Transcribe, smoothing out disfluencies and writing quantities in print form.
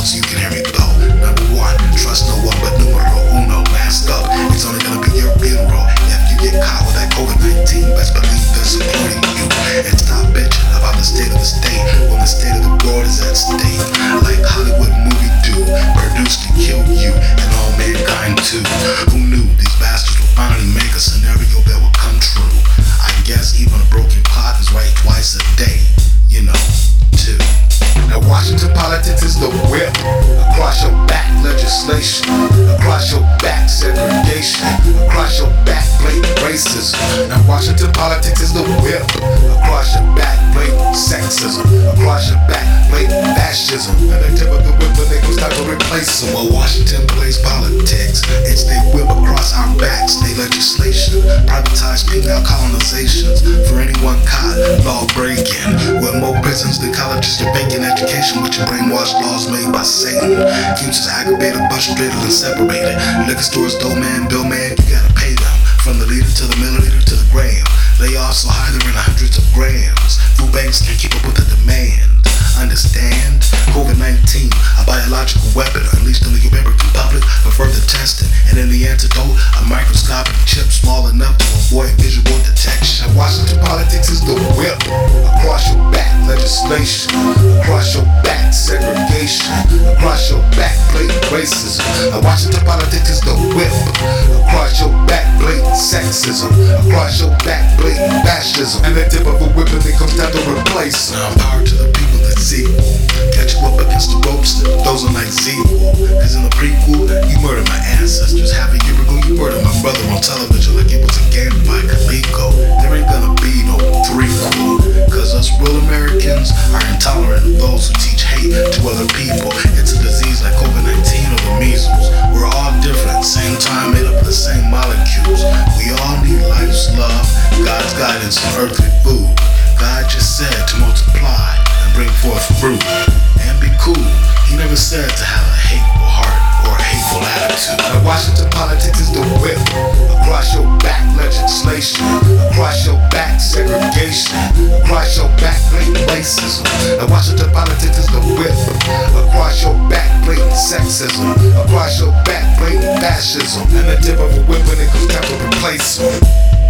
loud so you can hear me blow. Number one, trust no one but numero uno. Mask up, it's only gonna be your funeral. If you get caught with that COVID-19, best believe they're supporting you. And stop bitching about the state of the state when the state of the world is at stake. Like Hollywood movie do, produced to kill you and all mankind too. Who knew these bastards would finally make a scenario that will come true? I guess even a broken clock is right twice a day, you know, too. Now Washington politics is the whip. Across your back, legislation. Across your back, segregation. Across your back, blatant racism. Now Washington politics is the whip. Across your back, blatant sexism. Across your back, blatant fascism. And they tip of the whip when they go start to replace them. Well, Washington plays politics. It's they whip across our backs. They legislation. Privatized penal colonizations. For anyone caught law breaking. With more prisons than colleges to banking education with your brainwashed laws made by Satan. Keeps us aggravated, frustrated, and separated. Liquor stores, dough man, bill man, you gotta pay them. From the liter to the milliliter to the gram. Layoffs so high they're in the hundreds of grams. Food banks can't keep up with the demand. Understand? COVID-19, a biological weapon unleashed in the American public for further testing. And in the antidote, a microscopic chip small enough to avoid visual detection. Washington politics is the whip. Across your back, legislation. Across your back, segregation. Across your back, blatant racism. Washington politics is the whip. Across your back, blatant sexism. Across your back, blatant fascism. And the tip of a whip and it comes time to replace. Now power to the people that's equal. Catch you up against the ropes, those are like sequel. Cause in the prequel, you murdered my ancestors. Half a year ago, you murdered my brother on television like it was a game by Coleco. There ain't gonna be no threequel. Cause us real Americans are intolerant of those who teach hate to other people. It's a disease like COVID-19 or the measles. We're all different, same time made up of the same molecules. We all need life's love, God's guidance, and earthly food. God just said to multiply and bring forth fruit and be cool. He never said to have a hateful heart or a hateful attitude. Now Washington politics is the whip. Across your back, legislation. Across your back, segregation. Across your back, blatant racism. Now Washington politics is the whip. Across your back, blatant sexism. Across your back, blatant fascism. And the tip of a whip when it comes time to replace them.